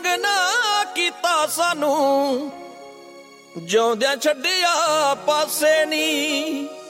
ਤੰਗ ਨਾ ਕੀਤਾ ਸਾਨੂੰ, ਜਿਉਂਦਿਆਂ ਛੱਡਿਆ ਪਾਸੇ ਨੀ।